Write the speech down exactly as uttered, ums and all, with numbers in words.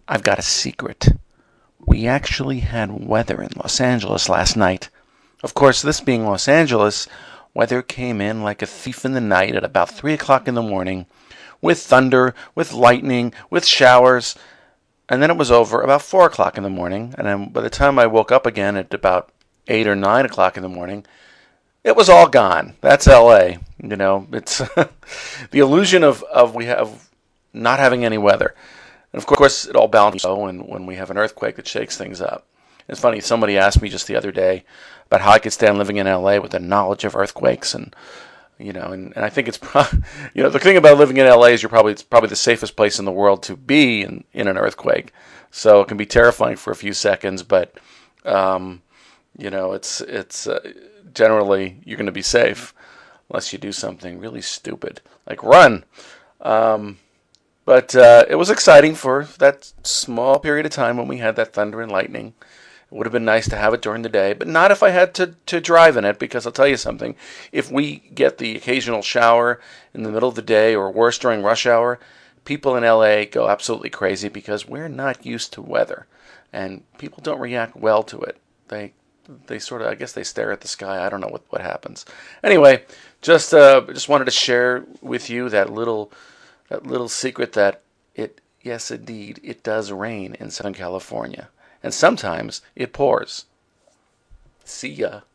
I've got a secret. We actually had weather in Los Angeles last night. Of course, this being Los Angeles, weather came in like a thief in the night at about three o'clock in the morning, with thunder, with lightning, with showers, and then it was over about four o'clock in the morning, and then by the time I woke up again at about eight or nine o'clock in the morning, it was all gone. That's L A. You know, it's the illusion of, of we have not having any weather. And of course, it all balances out when, when we have an earthquake that shakes things up. It's funny, somebody asked me just the other day about how I could stand living in L A with the knowledge of earthquakes. And, you know, and, and I think it's, pro- you know, the thing about living in L A is you're probably, it's probably the safest place in the world to be in, in an earthquake. So it can be terrifying for a few seconds, but, um, you know, it's, it's uh, generally you're going to be safe unless you do something really stupid, like run. Um, But uh, it was exciting for that small period of time when we had that thunder and lightning. It would have been nice to have it during the day, but not if I had to, to drive in it, because I'll tell you something. If we get the occasional shower in the middle of the day or worse during rush hour, people in L A go absolutely crazy because we're not used to weather. And people don't react well to it. They they sort of, I guess they stare at the sky. I don't know what, what happens. Anyway, just uh, just wanted to share with you that little that little secret that it, yes, indeed, it does rain in Southern California. And sometimes it pours. See ya.